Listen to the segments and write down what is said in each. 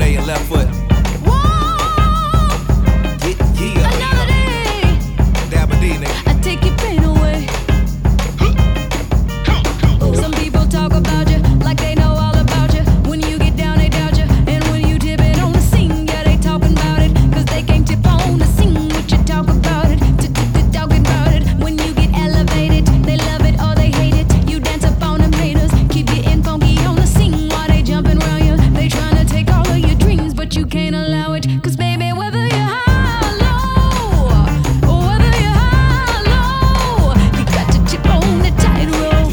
A and left foot. Yeah. Another day. Dabba D, nigga. I take your pain away. Some people talk about you like they know all about you. When you get down, they doubt you. And when you dip it on the scene, yeah, they talking about it. Cause they can't tip on the scene, what you talk about it. Talking about it. When you get elevated, they love it or they hate it. You dance up on them haters. Keep getting funky on the scene while they jumping around you. They trying to take all of your dreams, but you can't allow it. Cause baby, whether you're high or low, or whether you're high or low, you got to tip on the tightrope.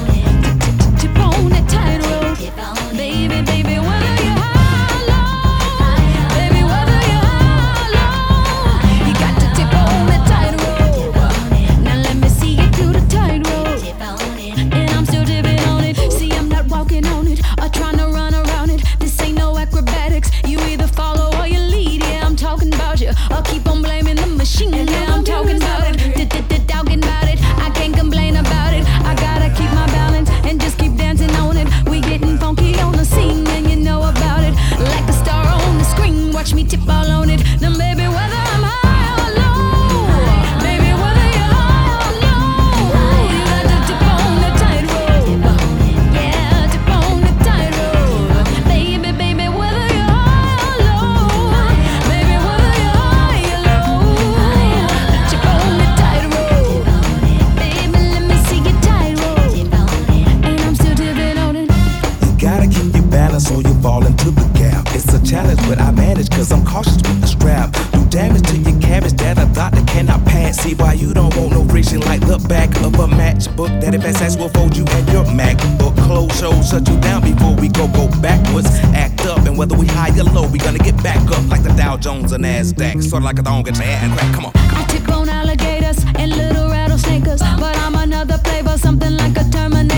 Tip on the tightrope. Baby, whether you're high or low, baby, whether you're high or low, you got to tip on the tightrope. Now let me see you do the tightrope. And I'm still dipping on it. See, I'm not walking on it or trying to run around it. This ain't no acrobatics. You either follow or you lead. Yeah, I'm talking about you. Or keep on blaming the machine. Yeah, I'm talking about it. Talking about it. I can't complain about it. I gotta keep my balance and just keep dancing on it. We getting funky on the scene and you know about it. Like a star on the screen. Watch me tip all on it. Now baby, whether I'm high or low, baby, whether you're high or low, you got to tip on the tightrope. Yeah, tip on the tightrope. Baby, whether you're high or low, baby, whether you're high or low, tip on the tightrope. Baby, let me see your tightrope. And I'm still dipping on it. You gotta keep your balance or you fall into the gap. It's a challenge, but I manage cause I'm cautious with the strap. Do damage to your cabbage that a doctor cannot pass. See why you don't want no friction like the back of a matchbook. That if SS will fold you and your MacBook. Close shows shut you down before we go backwards. Act up, and whether we high or low, we gonna get back up like the Dow Jones or NASDAQ. Sort of like a thong get your hand crack. Come on. I tip on alligators and little rattlesnakers, but I'm another flavor, something like a Terminator.